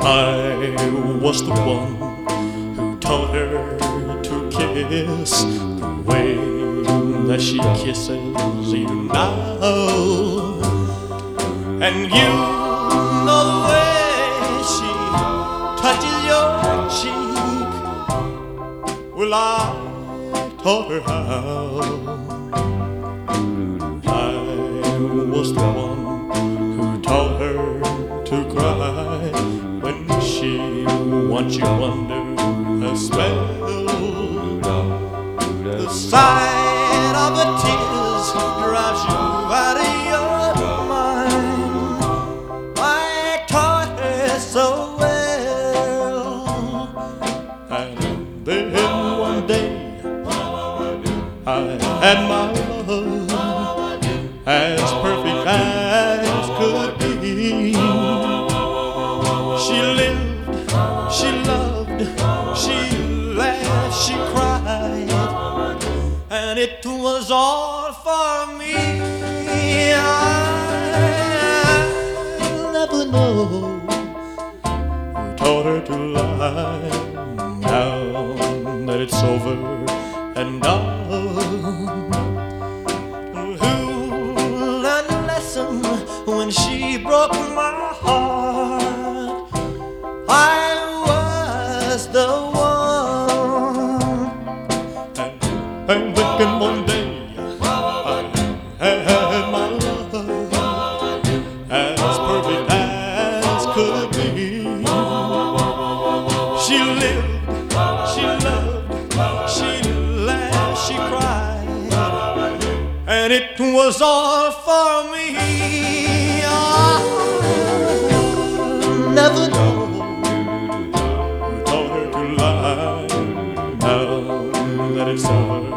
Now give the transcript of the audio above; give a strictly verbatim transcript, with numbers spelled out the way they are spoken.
I was the one who taught her to kiss the way that she kisses even now. And you know the way she touches your cheek. Well, I taught her how. I was the one who taught her to cry when she wants you under her spell. The sight of the tears drives you out of your mind. I taught her so well. And then one day I had my love as perfect as could be. She lived, she loved, she laughed, she cried, and it was all for me. I'll never know who taught her to lie. Now that it's over and done, who learned a lesson when she broke my heart? I was the one. And, and then one day I had my love as perfect as could be. She lived, she loved, she laughed, she cried, and it was all for me. I'll never know who taught her to lie. Now that it's over